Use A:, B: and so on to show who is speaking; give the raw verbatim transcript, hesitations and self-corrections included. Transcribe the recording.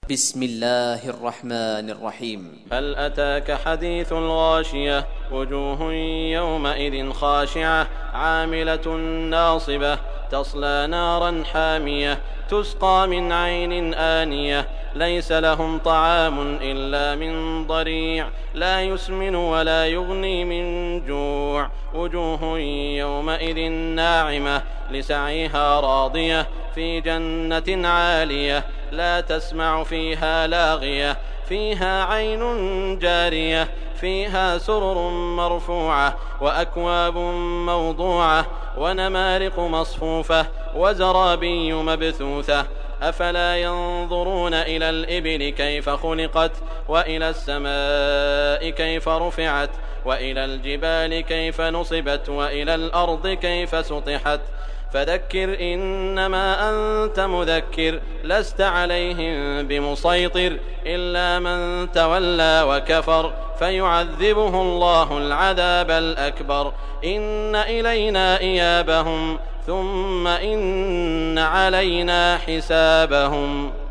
A: بسم الله الرحمن الرحيم.
B: هل أتاك حديث الغاشية وجوه يومئذ خاشعة عاملة ناصبة تصلى نارا حامية تسقى من عين آنية ليس لهم طعام إلا من ضريع لا يسمن ولا يغني من جوع وجوه يومئذ ناعمة لسعيها راضية في جنة عالية لا تسمع فيها لاغية فيها عين جارية فيها سرر مرفوعة وأكواب موضوعة ونمارق مصفوفة وزرابي مبثوثة أفلا ينظرون إلى الإبل كيف خلقت وإلى السماء كيف رفعت وإلى الجبال كيف نصبت وإلى الأرض كيف سطحت فذكر إنما أنت مذكر لست عليهم بمسيطر إلا من تولى وكفر فيعذبه الله العذاب الأكبر إن إلينا إيابهم ثم إن علينا حسابهم.